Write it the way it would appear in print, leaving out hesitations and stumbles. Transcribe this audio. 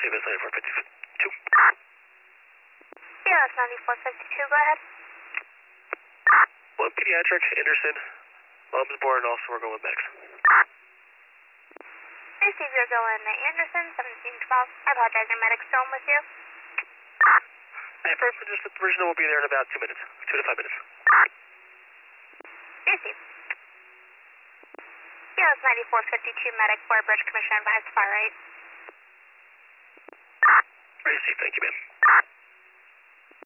Steve, it's 9452. Yeah, that's 9452, go ahead. Well, pediatric, Anderson, mom's born, also we're going with Max. Hey Steve, you're going to Anderson, 1712. I apologize, your medic's still with you? Hey, perfect, just the original will be there in about 2 minutes, 2 to 5 minutes. Hey Steve. Yeah, that's 9452 medic for Bridge Commission advised fire rate. Ready, Steve, thank you, man.